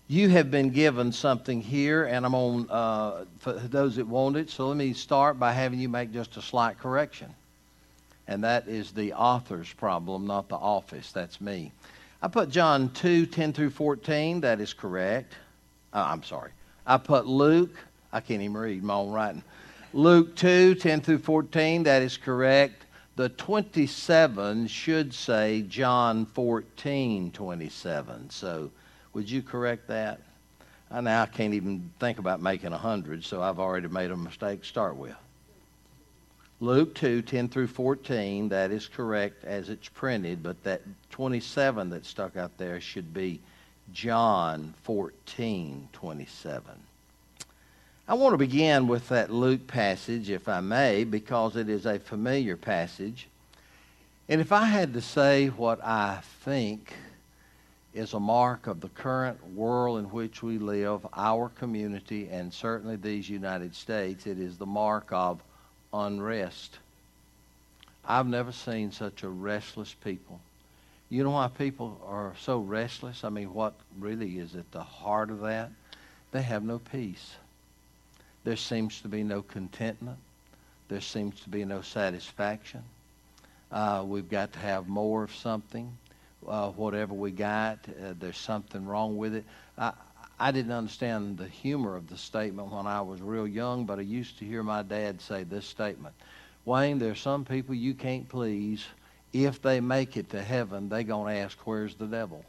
You have been given something here, and I'm on for those that want it. So let me start by having you make just a slight correction. And that is the author's problem, not the office. That's me. I put John 2:10 through 14. That is correct. I'm sorry. I put Luke. I can't even read my own writing. Luke 2:10 through 14. That is correct. The 27 should say John 14:27. So would you correct that? Now I can't even think about making 100, so I've already made a mistake to start with. Luke 2:10 through 14, that is correct as it's printed, but that 27 that stuck out there should be John 14:27. I want to begin with that Luke passage, if I may, because it is a familiar passage. And if I had to say what I think is a mark of the current world in which we live, our community, and certainly these United States, it is the mark of unrest. I've never seen such a restless people. You know why people are so restless? I mean, what really is at the heart of that? They have no peace. There seems to be no contentment. There seems to be no satisfaction. We've got to have more of something. Whatever we got, there's something wrong with it. I didn't understand the humor of the statement when I was real young, but I used to hear my dad say this statement. Wayne, there's some people you can't please. If they make it to heaven, they're going to ask, where's the devil?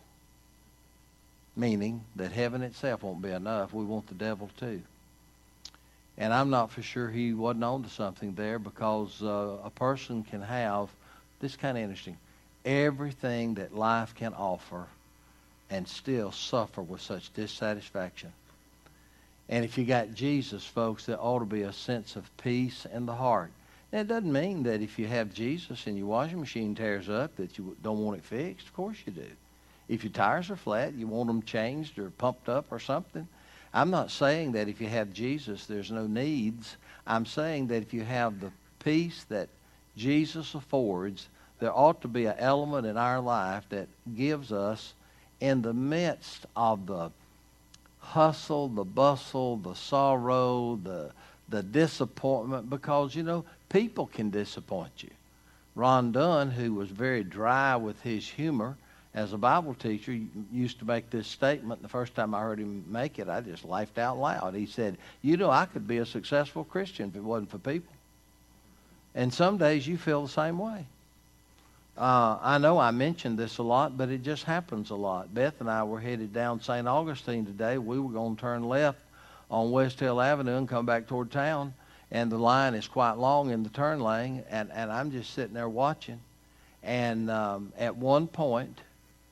Meaning that heaven itself won't be enough. We want the devil too. And I'm not for sure he wasn't on to something there, because a person can have, this is kind of interesting, everything that life can offer and still suffer with such dissatisfaction. And if you got Jesus, folks, there ought to be a sense of peace in the heart. Now, it doesn't mean that if you have Jesus and your washing machine tears up that you don't want it fixed. Of course you do. If your tires are flat, you want them changed or pumped up or something. I'm not saying that if you have Jesus, there's no needs. I'm saying that if you have the peace that Jesus affords, there ought to be an element in our life that gives us, in the midst of the hustle, the bustle, the sorrow, the disappointment, because, you know, people can disappoint you. Ron Dunn, who was very dry with his humor as a Bible teacher, used to make this statement. The first time I heard him make it, I just laughed out loud. He said, you know, I could be a successful Christian if it wasn't for people. And some days you feel the same way. I know I mentioned this a lot, but it just happens a lot. Beth and I were headed down St. Augustine today. We were going to turn left on West Hill Avenue and come back toward town, and the line is quite long in the turn lane, and I'm just sitting there watching. And at one point,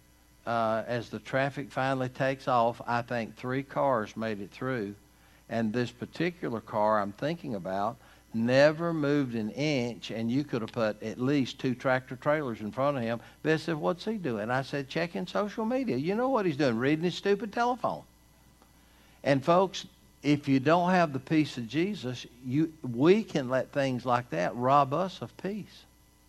as the traffic finally takes off, I think 3 cars made it through, and this particular car I'm thinking about never moved an inch, and you could have put at least 2 tractor trailers in front of him. Beth said, what's he doing? I said, checking social media. You know what he's doing? Reading his stupid telephone. And folks, if you don't have the peace of Jesus, we can let things like that rob us of peace.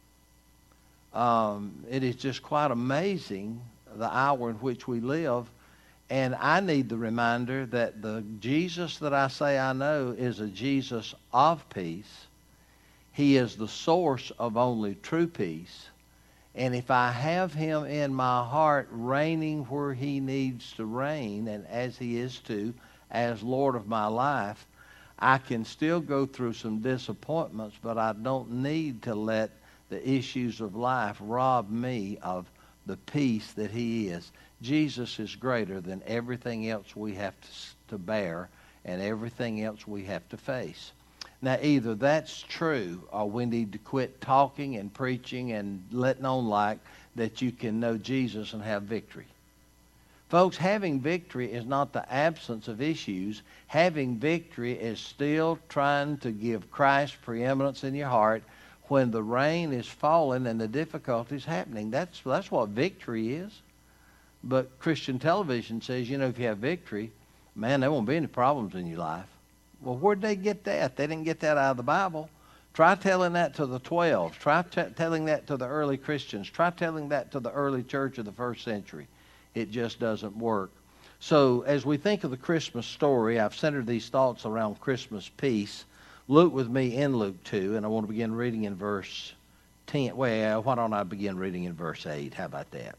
It is just quite amazing the hour in which we live. And I need the reminder that the Jesus that I say I know is a Jesus of peace. He is the source of only true peace. And if I have him in my heart reigning where he needs to reign, and as he is to, as Lord of my life, I can still go through some disappointments, but I don't need to let the issues of life rob me of the peace that he is. Jesus is greater than everything else we have to bear and everything else we have to face. Now, either that's true or we need to quit talking and preaching and letting on like that you can know Jesus and have victory. Folks, having victory is not the absence of issues. Having victory is still trying to give Christ preeminence in your heart when the rain is falling and the difficulties happening. That's what victory is. But Christian television says, you know, if you have victory, man, there won't be any problems in your life. Well, where'd they get that? They didn't get that out of the Bible. Try telling that to the 12. Try telling that to the early Christians. Try telling that to the early church of the first century. It just doesn't work. So as we think of the Christmas story, I've centered these thoughts around Christmas peace. Look with me in Luke 2, and I want to begin reading in verse 10. Well, why don't I begin reading in verse 8? How about that?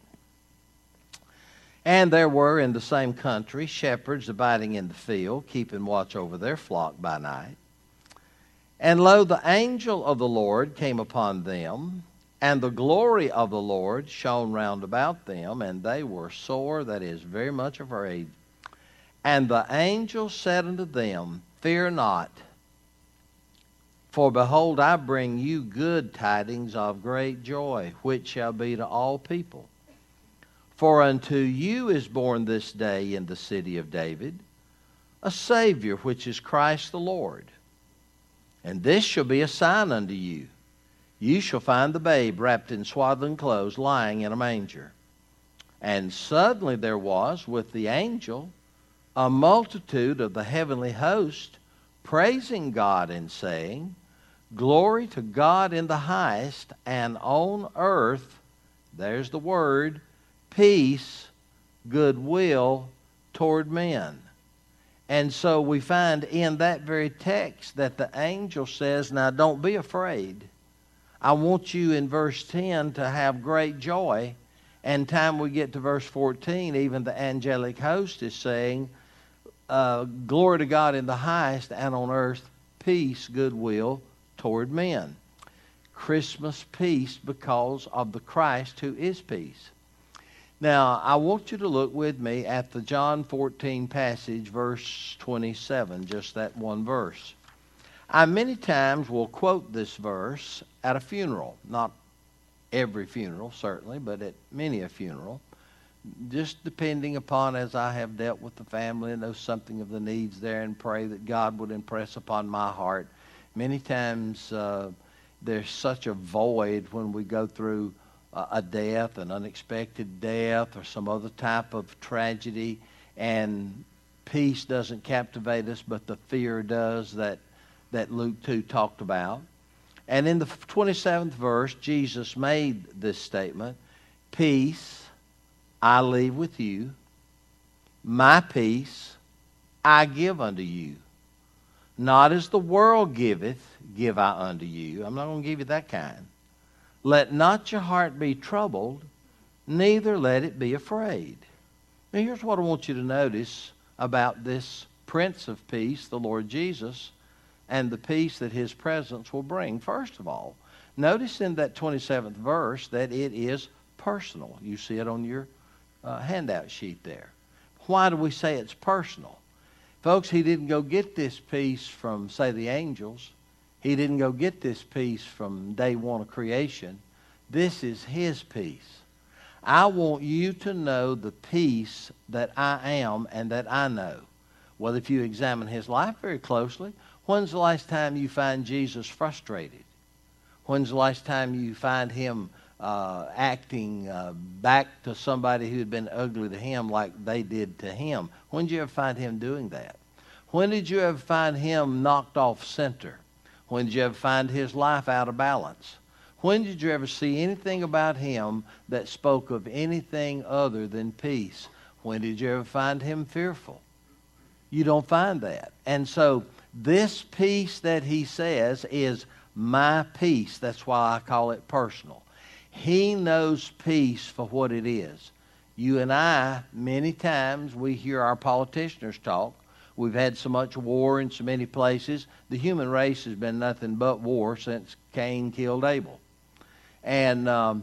And there were in the same country shepherds abiding in the field, keeping watch over their flock by night. And lo, the angel of the Lord came upon them, and the glory of the Lord shone round about them, and they were sore, that is, very much afraid. And the angel said unto them, Fear not, for behold, I bring you good tidings of great joy, which shall be to all people. For unto you is born this day in the city of David a Savior, which is Christ the Lord. And this shall be a sign unto you. You shall find the babe wrapped in swaddling clothes, lying in a manger. And suddenly there was with the angel a multitude of the heavenly host, praising God and saying, Glory to God in the highest, and on earth, there's the word, peace, goodwill toward men. And so we find in that very text that the angel says, now don't be afraid. I want you in verse 10 to have great joy. And time we get to verse 14, even the angelic host is saying, glory to God in the highest, and on earth peace, goodwill toward men. Christmas peace because of the Christ who is peace. Now, I want you to look with me at the John 14 passage, verse 27, just that one verse. I many times will quote this verse at a funeral. Not every funeral, certainly, but at many a funeral. Just depending upon as I have dealt with the family and know something of the needs there and pray that God would impress upon my heart. Many times there's such a void when we go through a death, an unexpected death, or some other type of tragedy, and peace doesn't captivate us, but the fear does that Luke 2 talked about. And in the 27th verse, Jesus made this statement, Peace I leave with you, my peace I give unto you. Not as the world giveth, give I unto you. I'm not going to give you that kind. Let not your heart be troubled, neither let it be afraid. Now here's what I want you to notice about this Prince of Peace, the Lord Jesus, and the peace that His presence will bring. First of all, notice in that 27th verse that it is personal. You see it on your handout sheet there. Why do we say it's personal? Folks, He didn't go get this peace from, say, the angels. He didn't go get this peace from day one of creation. This is His peace. I want you to know the peace that I am and that I know. Well, if you examine His life very closely, when's the last time you find Jesus frustrated? When's the last time you find Him acting back to somebody who had been ugly to Him like they did to Him? When did you ever find Him doing that? When did you ever find Him knocked off center? When did you ever find His life out of balance? When did you ever see anything about Him that spoke of anything other than peace? When did you ever find Him fearful? You don't find that. And so this peace that He says is my peace. That's why I call it personal. He knows peace for what it is. You and I, many times, we hear our politicians talk. We've had so much war in so many places. The human race has been nothing but war since Cain killed Abel. And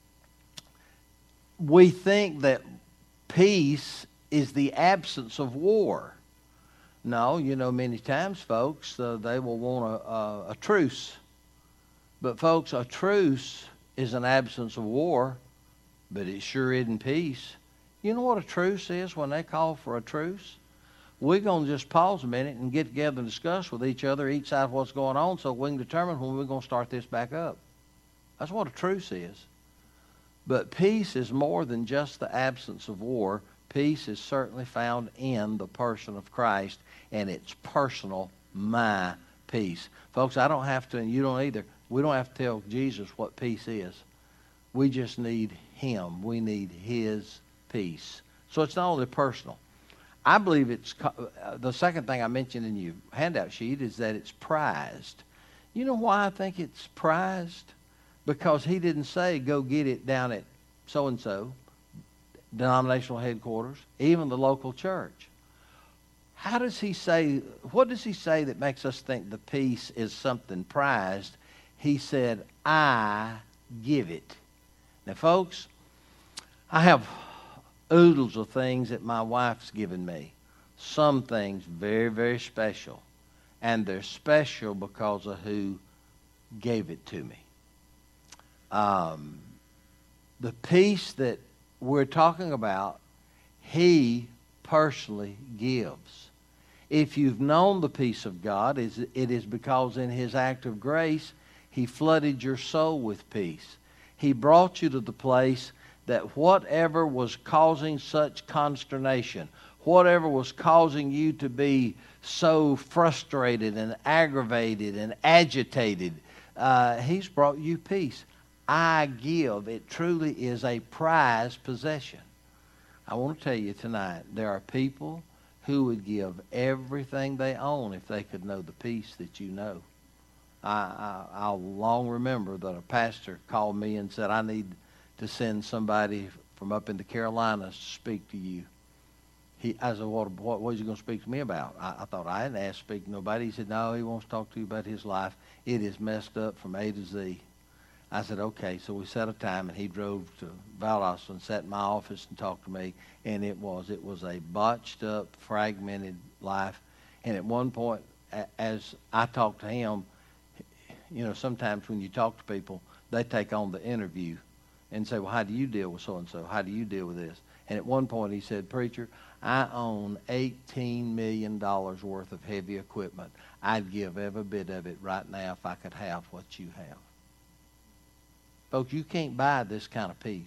we think that peace is the absence of war. No, you know, many times, folks, they will want a truce. But, folks, a truce is an absence of war, but it sure isn't peace. You know what a truce is when they call for a truce? We're going to just pause a minute and get together and discuss with each other, each side, what's going on, so we can determine when we're going to start this back up. That's what a truce is. But peace is more than just the absence of war. Peace is certainly found in the person of Christ, and it's personal, my peace. Folks, I don't have to, and you don't either. We don't have to tell Jesus what peace is. We just need Him. We need His peace. So it's not only personal. I believe the second thing I mentioned in your handout sheet is that it's prized. You know why I think it's prized? Because he didn't say, go get it down at so-and-so, denominational headquarters, even the local church. How does he say, what does he say that makes us think the peace is something prized? He said, I give it. Now, folks, I have oodles of things that my wife's given me. Some things very, very special. And they're special because of who gave it to me. The peace that we're talking about, he personally gives. If you've known the peace of God, it is because in his act of grace, he flooded your soul with peace. He brought you to the place that whatever was causing such consternation, whatever was causing you to be so frustrated and aggravated and agitated, he's brought you peace. I give. It truly is a prized possession. I want to tell you tonight, there are people who would give everything they own if they could know the peace that you know. I'll long remember that a pastor called me and said, I need to send somebody from up in the Carolinas to speak to you. I said, what is he going to speak to me about? I thought I hadn't asked to speak to nobody. He said, no, he wants to talk to you about his life. It is messed up from A to Z. I said, okay. So we set a time, and he drove to Valdosta and sat in my office and talked to me. And it was a botched up, fragmented life. And at one point, as I talked to him, you know, sometimes when you talk to people, they take on the interview and say, well, how do you deal with so-and-so? How do you deal with this? And at one point he said, preacher, I own $18 million worth of heavy equipment. I'd give every bit of it right now if I could have what you have. Folks, you can't buy this kind of peace.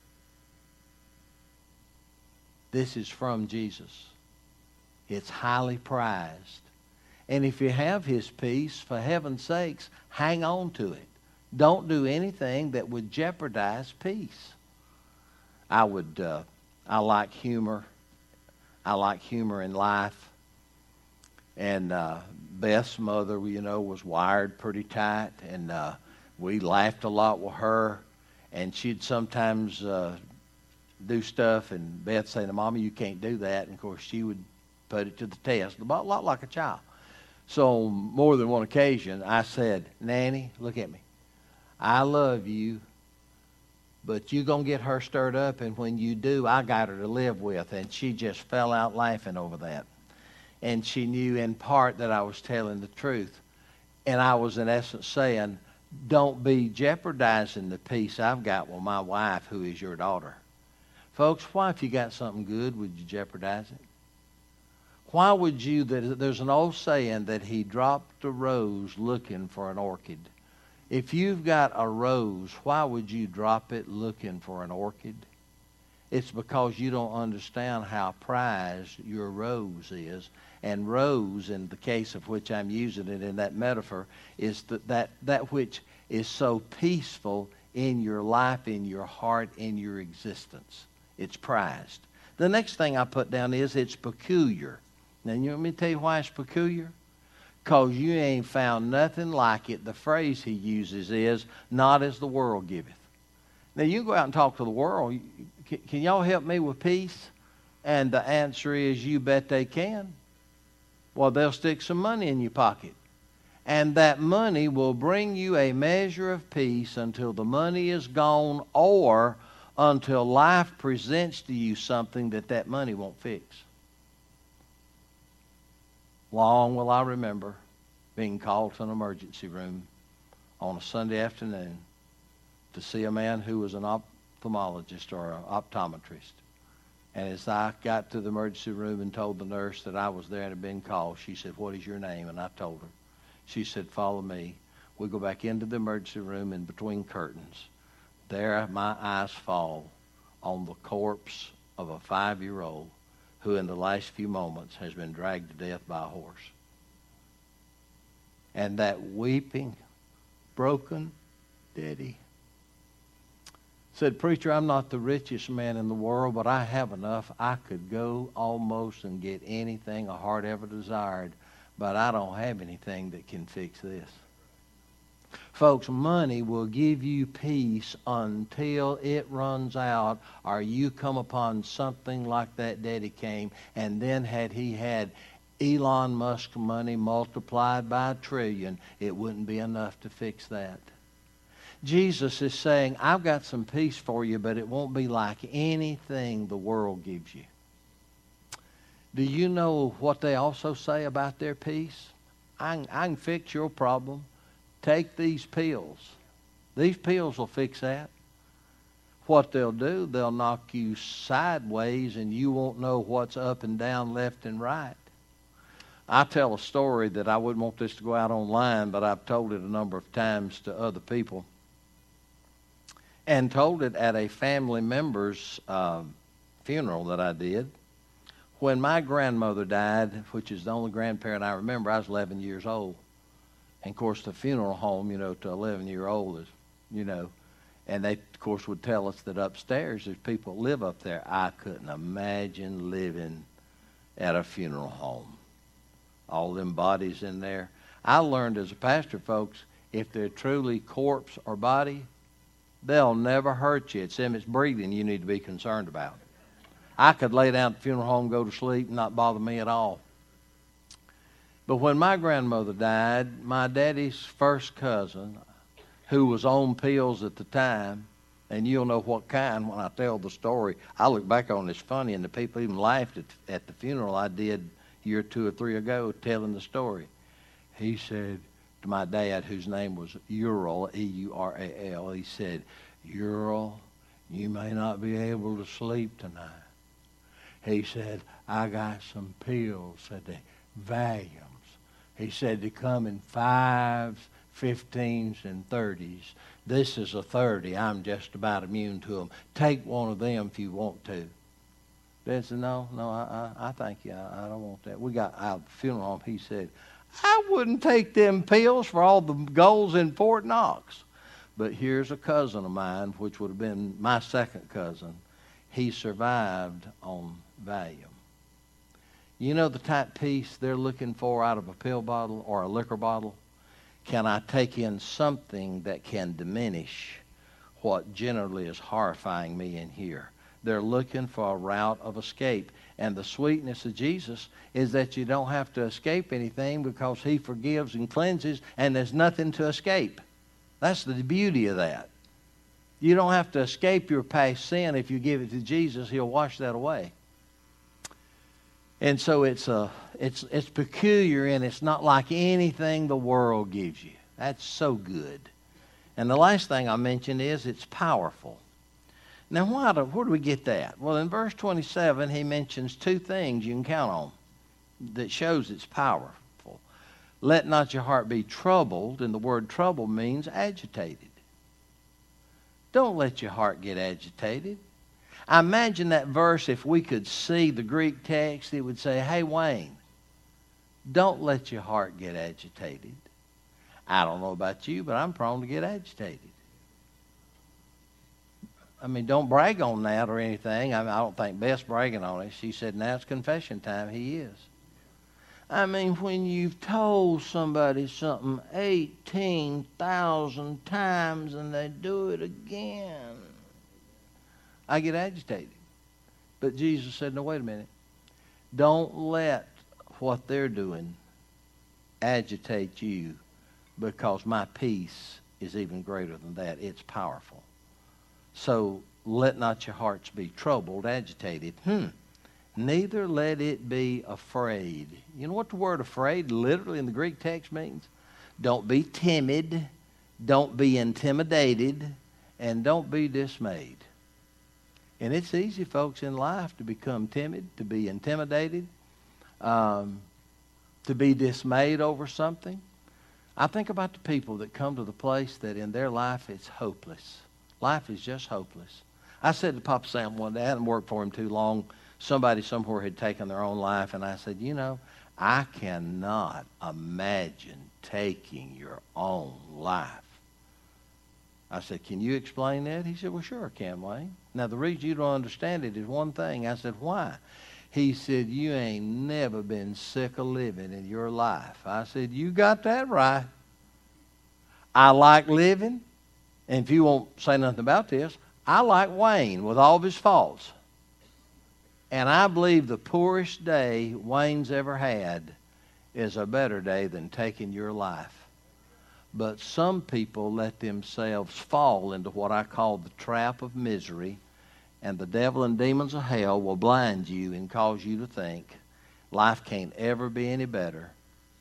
This is from Jesus. It's highly prized. And if you have his peace, for heaven's sakes, hang on to it. Don't do anything that would jeopardize peace. I like humor. I like humor in life. And Beth's mother, you know, was wired pretty tight, and we laughed a lot with her. And she'd sometimes do stuff, and Beth'd say to Mama, you can't do that. And of course, she would put it to the test, a lot like a child. So on more than one occasion, I said, Nanny, look at me. I love you, but you're going to get her stirred up, and when you do, I got her to live with. And she just fell out laughing over that. And she knew in part that I was telling the truth. And I was in essence saying, don't be jeopardizing the peace I've got with my wife, who is your daughter. Folks, why if you got something good, would you jeopardize it? Why would you, there's an old saying that he dropped a rose looking for an orchid. If you've got a rose, why would you drop it looking for an orchid? It's because you don't understand how prized your rose is. And rose, in the case of which I'm using it in that metaphor, is that which is so peaceful in your life, in your heart, in your existence. It's prized. The next thing I put down is it's peculiar. Now, you want me to tell you why it's peculiar? Because you ain't found nothing like it. The phrase he uses is, not as the world giveth. Now, you go out and talk to the world. Can y'all help me with peace? And the answer is, you bet they can. Well, they'll stick some money in your pocket. And that money will bring you a measure of peace until the money is gone, or until life presents to you something that money won't fix. Long will I remember being called to an emergency room on a Sunday afternoon to see a man who was an ophthalmologist or an optometrist. And as I got to the emergency room and told the nurse that I was there and had been called, she said, what is your name? And I told her. She said, follow me. We go back into the emergency room, and between curtains, there my eyes fall on the corpse of a 5-year-old who in the last few moments has been dragged to death by a horse. And that weeping, broken daddy Said, "Preacher, I'm not the richest man in the world, but I have enough. I could go almost and get anything a heart ever desired, but I don't have anything that can fix this." Folks, money will give you peace until it runs out, or you come upon something like that Daddy came, and then had he had Elon Musk money multiplied by 1,000,000,000,000, it wouldn't be enough to fix that. Jesus is saying, I've got some peace for you, but it won't be like anything the world gives you. Do you know what they also say about their peace? I can fix your problem. Take these pills. These pills will fix that. What they'll do, they'll knock you sideways and you won't know what's up and down, left and right. I tell a story that I wouldn't want this to go out online, but I've told it a number of times to other people. And told it at a family member's funeral that I did. When my grandmother died, which is the only grandparent I remember, I was 11 years old. And, of course, the funeral home, to 11-year-old is, and they, of course, would tell us that upstairs there's people that live up there. I couldn't imagine living at a funeral home. All them bodies in there. I learned as a pastor, folks, if they're truly corpse or body, they'll never hurt you. It's them that's breathing you need to be concerned about. I could lay down at the funeral home, go to sleep, and not bother me at all. But when my grandmother died, my daddy's first cousin, who was on pills at the time, and you'll know what kind when I tell the story. I look back on it, it's funny, and the people even laughed at the funeral I did a year or two or three ago telling the story. He said to my dad, whose name was Ural, E-U-R-A-L, he said, "Ural, you may not be able to sleep tonight." He said, "I got some pills," said they, Valiums. He said they come in 5s, 15s, and 30s. This is a 30. I'm just about immune to them. Take one of them if you want to. Dad said, no, I thank you. I don't want that. We got out of the funeral home. He said, "I wouldn't take them pills for all the goals in Fort Knox." But here's a cousin of mine, which would have been my second cousin. He survived on Valium. You know the type peace they're looking for out of a pill bottle or a liquor bottle? Can I take in something that can diminish what generally is horrifying me in here? They're looking for a route of escape. And the sweetness of Jesus is that you don't have to escape anything because he forgives and cleanses and there's nothing to escape. That's the beauty of that. You don't have to escape your past sin. If you give it to Jesus, he'll wash that away. And so it's peculiar, and it's not like anything the world gives you. That's so good. And the last thing I mentioned is it's powerful. Now, where do we get that? Well, in verse 27, he mentions two things you can count on that shows it's powerful. Let not your heart be troubled, and the word trouble means agitated. Don't let your heart get agitated. I imagine that verse, if we could see the Greek text, it would say, "Hey, Wayne, don't let your heart get agitated." I don't know about you, but I'm prone to get agitated. I mean, don't brag on that or anything. I don't think Beth's bragging on it. She said, "Now it's confession time." He is. I mean, when you've told somebody something 18,000 times and they do it again, I get agitated. But Jesus said, no, wait a minute. Don't let what they're doing agitate you, because my peace is even greater than that. It's powerful. So let not your hearts be troubled, agitated. Neither let it be afraid. You know what the word afraid literally in the Greek text means? Don't be timid, don't be intimidated, and don't be dismayed. And it's easy, folks, in life to become timid, to be intimidated, to be dismayed over something. I think about the people that come to the place that in their life it's hopeless. Life is just hopeless. I said to Papa Sam one day, I hadn't worked for him too long, somebody somewhere had taken their own life, and I said, I cannot imagine taking your own life. I said, can you explain that? He said, well, sure I can, Wayne. Now, the reason you don't understand it is one thing. I said, why? He said, you ain't never been sick of living in your life. I said, you got that right. I like living. And if you won't say nothing about this, I like Wayne with all of his faults. And I believe the poorest day Wayne's ever had is a better day than taking your life. But some people let themselves fall into what I call the trap of misery, and the devil and demons of hell will blind you and cause you to think life can't ever be any better.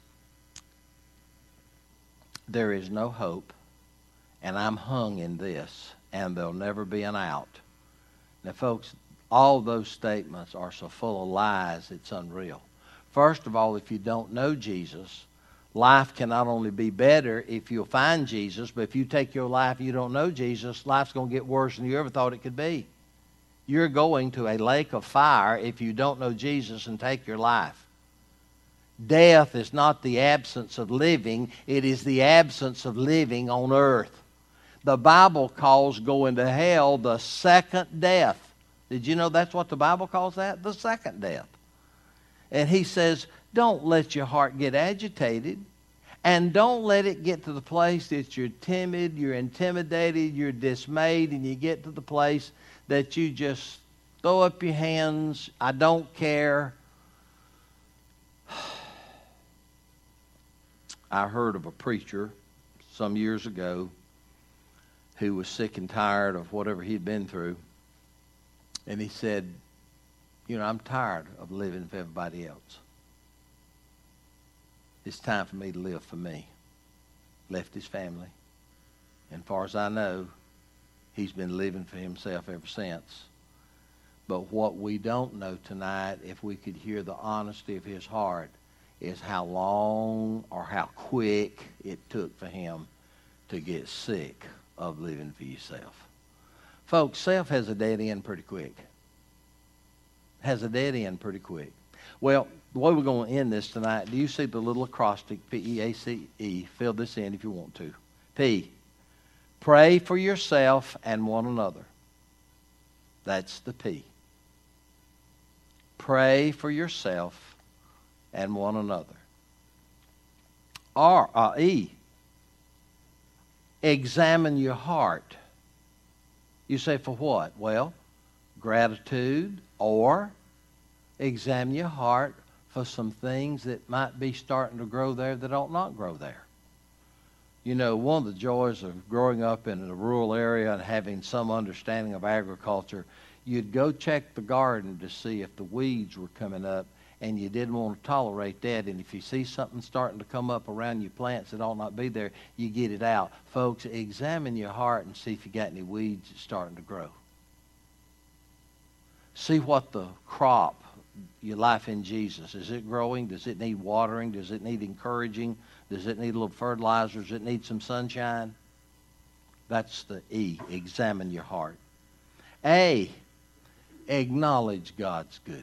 There is no hope, and I'm hung in this, and there'll never be an out. Now, folks, all those statements are so full of lies, it's unreal. First of all, if you don't know Jesus, life can not only be better if you'll find Jesus, but if you take your life and you don't know Jesus, life's going to get worse than you ever thought it could be. You're going to a lake of fire if you don't know Jesus and take your life. Death is not the absence of living, it is the absence of living on earth. The Bible calls going to hell the second death. Did you know that's what the Bible calls that? The second death. And he says, don't let your heart get agitated, and don't let it get to the place that you're timid, you're intimidated, you're dismayed, and you get to the place that you just throw up your hands, I don't care. I heard of a preacher some years ago who was sick and tired of whatever he'd been through. And he said, you know, I'm tired of living for everybody else. It's time for me to live for me. Left his family. And far as I know, he's been living for himself ever since. But what we don't know tonight, if we could hear the honesty of his heart, is how long or how quick it took for him to get sick of living for yourself. Folks, self has a dead end pretty quick. Has a dead end pretty quick. Well, the way we're going to end this tonight, do you see the little acrostic, P-E-A-C-E? Fill this in if you want to. P, pray for yourself and one another. That's the P. Pray for yourself and one another. E, examine your heart. You say, for what? Well, gratitude, or examine your heart for some things that might be starting to grow there that ought not grow there. You know, one of the joys of growing up in a rural area and having some understanding of agriculture, you'd go check the garden to see if the weeds were coming up, and you didn't want to tolerate that. And if you see something starting to come up around your plants that ought not be there, you get it out. Folks, examine your heart and see if you got any weeds that's starting to grow. See what the crop, your life in Jesus, is it growing? Does it need watering? Does it need encouraging? Does it need a little fertilizer? Does it need some sunshine? That's the E, examine your heart. A, acknowledge God's goodness.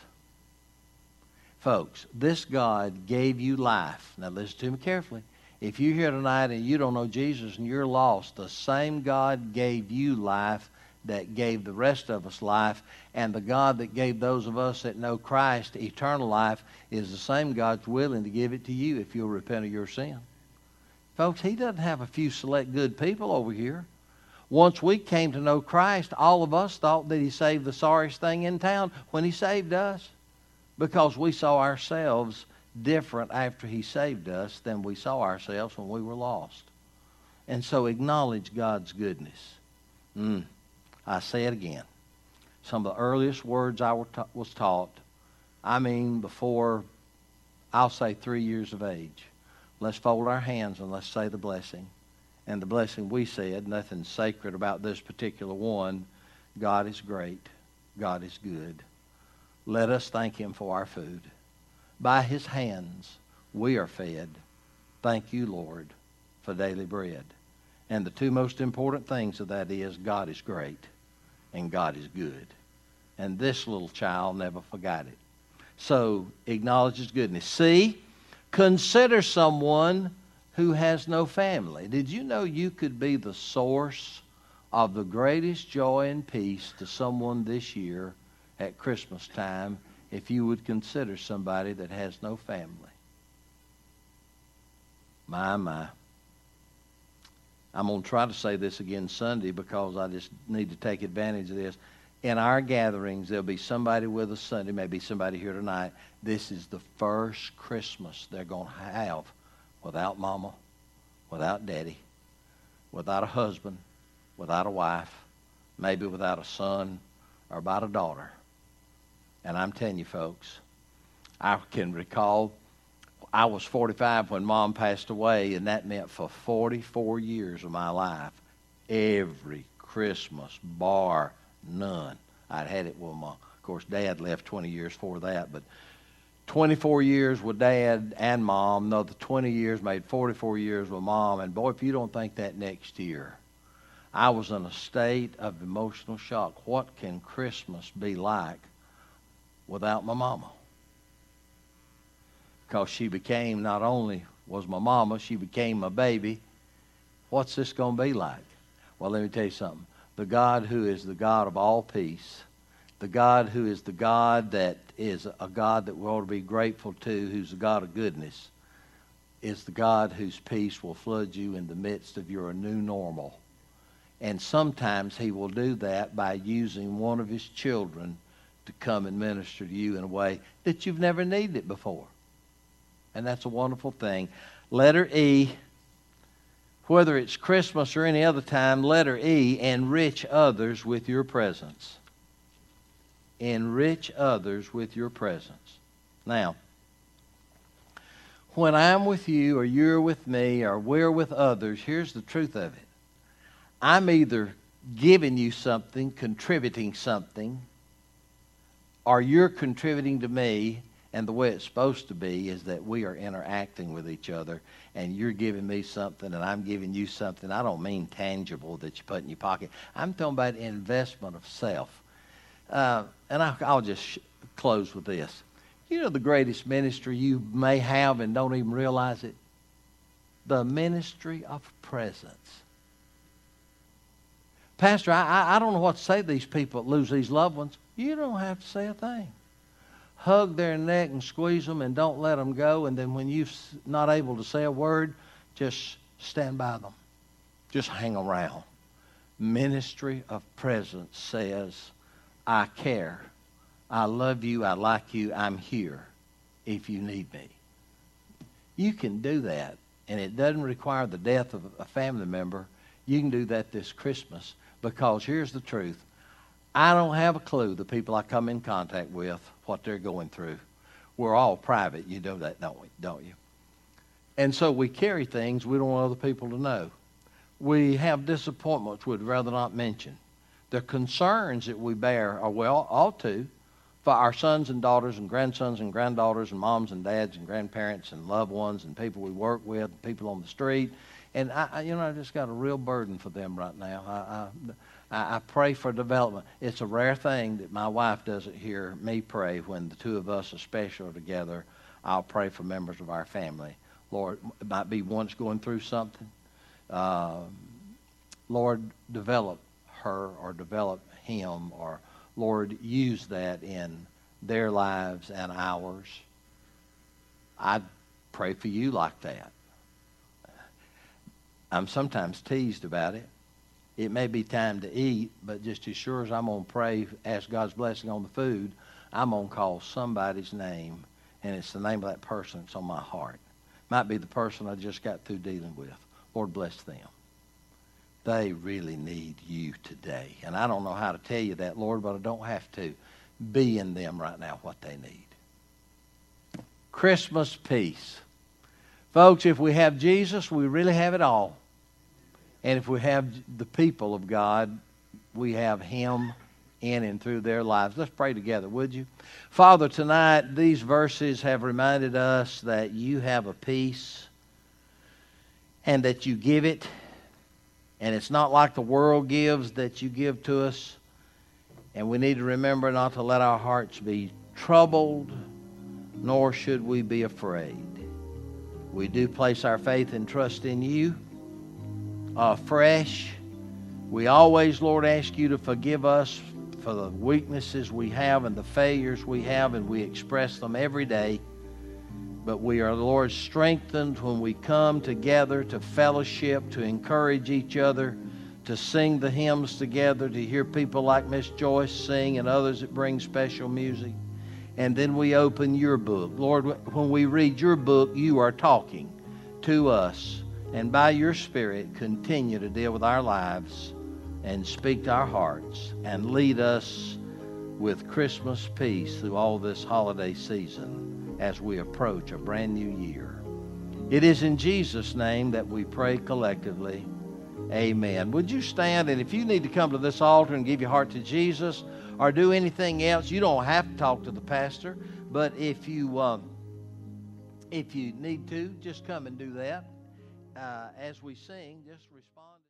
Folks, this God gave you life. Now listen to me carefully. If you're here tonight and you don't know Jesus and you're lost, the same God gave you life that gave the rest of us life, and the God that gave those of us that know Christ eternal life is the same God's willing to give it to you if you'll repent of your sin. Folks, he doesn't have a few select good people over here. Once we came to know Christ, all of us thought that he saved the sorriest thing in town when he saved us, because we saw ourselves different after he saved us than we saw ourselves when we were lost. And so acknowledge God's goodness. I say it again. Some of the earliest words I was taught, I mean before, I'll say 3 years of age. Let's fold our hands and let's say the blessing. And the blessing we said, nothing sacred about this particular one, God is great, God is good. Let us thank him for our food. By his hands we are fed. Thank you, Lord, for daily bread. And the two most important things of that is God is great and God is good. And this little child never forgot it. So acknowledge his goodness. C, consider someone who has no family. Did you know you could be the source of the greatest joy and peace to someone this year at Christmas time if you would consider somebody that has no family? My, my. I'm going to try to say this again Sunday because I just need to take advantage of this. In our gatherings, there'll be somebody with us Sunday, maybe somebody here tonight. This is the first Christmas they're going to have without mama, without daddy, without a husband, without a wife, maybe without a son or without a daughter. And I'm telling you, folks, I can recall I was 45 when Mom passed away, and that meant for 44 years of my life, every Christmas, bar none, I'd had it with Mom. Of course, Dad left 20 years before that, but 24 years with Dad and Mom, another 20 years, made 44 years with Mom. And boy, if you don't think that next year, I was in a state of emotional shock. What can Christmas be like without my mama? Because she became, not only was my mama, she became my baby. What's this going to be like? Well, let me tell you something. The God who is the God of all peace, the God who is the God that is a God that we ought to be grateful to, who's the God of goodness, is the God whose peace will flood you in the midst of your new normal. And sometimes he will do that by using one of his children to come and minister to you in a way that you've never needed it before. And that's a wonderful thing. Letter E, whether it's Christmas or any other time, letter E, enrich others with your presence. Enrich others with your presence. Now, when I'm with you or you're with me or we're with others, here's the truth of it. I'm either giving you something, contributing something, or you're contributing to me, and the way it's supposed to be is that we are interacting with each other, and you're giving me something and I'm giving you something. I don't mean tangible that you put in your pocket. I'm talking about investment of self. And I'll just close with this. You know the greatest ministry you may have and don't even realize it? The ministry of presence. Pastor, I don't know what to say to these people that lose these loved ones. You don't have to say a thing. Hug their neck and squeeze them and don't let them go. And then when you're not able to say a word, just stand by them. Just hang around. Ministry of presence says, I care. I love you. I like you. I'm here if you need me. You can do that, and it doesn't require the death of a family member. You can do that this Christmas, because here's the truth. I don't have a clue, the people I come in contact with, what they're going through. We're all private. You know that, don't you? And so we carry things we don't want other people to know. We have disappointments we'd rather not mention. The concerns that we bear are, well, ought to, for our sons and daughters and grandsons and granddaughters and moms and dads and grandparents and loved ones and people we work with, people on the street. And I just got a real burden for them right now. I pray for development. It's a rare thing that my wife doesn't hear me pray when the two of us especially are together. I'll pray for members of our family. Lord, it might be one that's going through something. Lord, develop her or develop him, or Lord, use that in their lives and ours. I pray for you like that. I'm sometimes teased about it. It may be time to eat, but just as sure as I'm going to pray, ask God's blessing on the food, I'm going to call somebody's name, and it's the name of that person that's on my heart. Might be the person I just got through dealing with. Lord, bless them. They really need you today. And I don't know how to tell you that, Lord, but I don't have to. Be in them right now what they need. Christmas peace. Folks, if we have Jesus, we really have it all. And if we have the people of God, we have him in and through their lives. Let's pray together, would you? Father, tonight these verses have reminded us that you have a peace and that you give it. And it's not like the world gives, that you give to us. And we need to remember not to let our hearts be troubled, nor should we be afraid. We do place our faith and trust in you afresh. We always, Lord, ask you to forgive us for the weaknesses we have and the failures we have, and we express them every day. But we are, Lord, strengthened when we come together to fellowship, to encourage each other, to sing the hymns together, to hear people like Miss Joyce sing and others that bring special music. And then we open your book. Lord, when we read your book, you are talking to us. And by your Spirit, continue to deal with our lives and speak to our hearts and lead us with Christmas peace through all this holiday season as we approach a brand new year. It is in Jesus' name that we pray collectively. Amen. Would you stand? And if you need to come to this altar and give your heart to Jesus or do anything else, you don't have to talk to the pastor. But if you need to, just come and do that. As we sing, just respond.